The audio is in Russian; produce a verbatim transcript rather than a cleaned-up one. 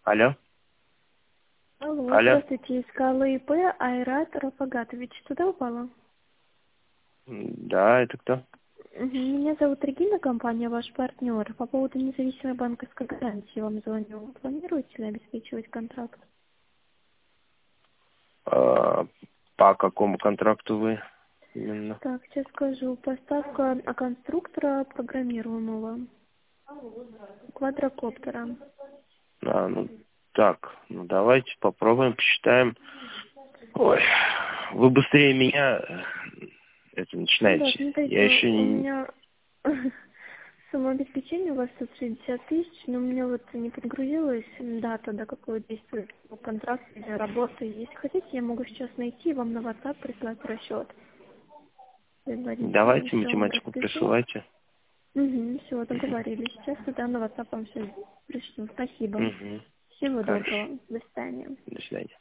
Алло. Алло, Алло. здравствуйте, искала ИП Айрат Рафагатович. Туда упала? М, Да, это кто? Мгм. Меня зовут Регина, компания «Ваш партнер». По поводу независимой банковской гарантии вам звоню. Планируете ли обеспечивать контракт? А, по какому контракту вы именно? Так, сейчас скажу. Поставка конструктора программируемого. Квадрокоптера. А, ну, так, ну давайте попробуем, посчитаем. Ой, вы быстрее меня э, это Ну да, начинаете. Я смотрите, еще у не... меня самообеспечение у вас тут шестьдесят тысяч, но у меня вот не подгрузилась дата, до какой действует контракт для работы. Если хотите, я могу сейчас найти вам на WhatsApp прислать расчет предварительно. Давайте Все вам математику распишу. присылайте. Угу, все, договорились. Сейчас тогда на WhatsApp вам все пришлю. Спасибо. Угу. Всего Хорошо. доброго. До свидания. До свидания.